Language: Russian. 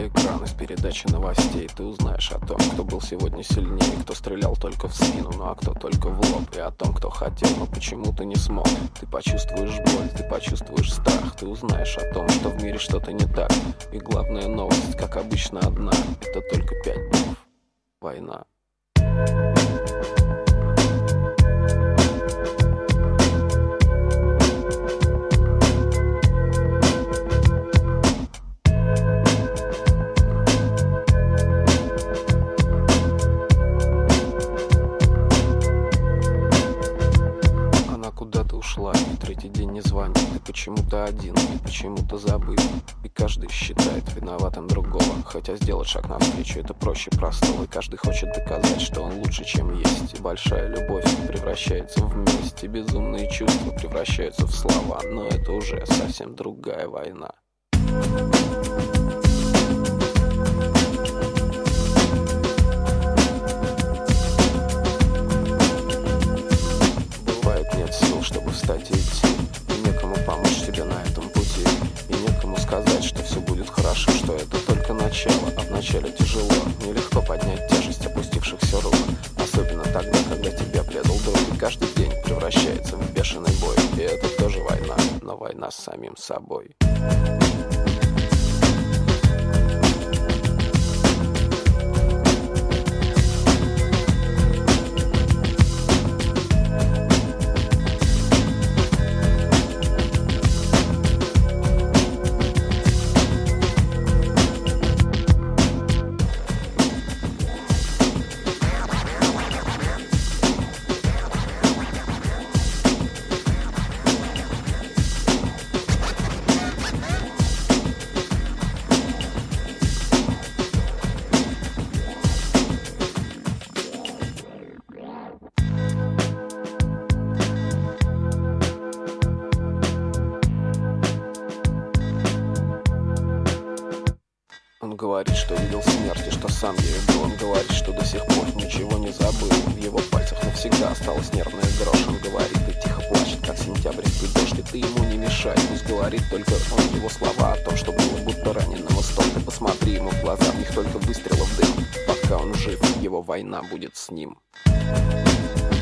телеэкран из передачи новостей. Ты узнаешь о том, кто был сегодня сильнее, кто стрелял только в спину, ну а кто только в лоб. И о том, кто хотел, но почему-то не смог. Ты почувствуешь боль, ты почувствуешь страх. Ты узнаешь о том, что в мире что-то не так. И главная новость, как обычно, одна. Это только 5 букв. Война. Куда-то ушла, и третий день не звонит. Ты почему-то один, и почему-то забыл. И каждый считает виноватым другого. Хотя сделать шаг навстречу это проще простого. И каждый хочет доказать, что он лучше, чем есть. И большая любовь превращается в месть. И безумные чувства превращаются в слова. Но это уже совсем другая война. Чтобы встать и идти, и некому помочь тебе на этом пути, и некому сказать, что все будет хорошо, что это только начало, а вначале тяжело, нелегко поднять тяжесть опустившихся рук, особенно тогда, когда тебя предал друг, и каждый день превращается в бешеный бой, и это тоже война, но война с самим собой. Он говорит, что видел смерть и что сам ею был. Он говорит, что до сих пор ничего не забыл. В его пальцах навсегда осталась нервная дрожь. Он говорит и тихо плачет, как сентябрьский дождь. И ты ему не мешай, пусть говорит только он. Его слова о том, что было будто раненого стол. Ты посмотри ему в глаза, в них только выстрелов дым. Пока он жив, его война будет с ним.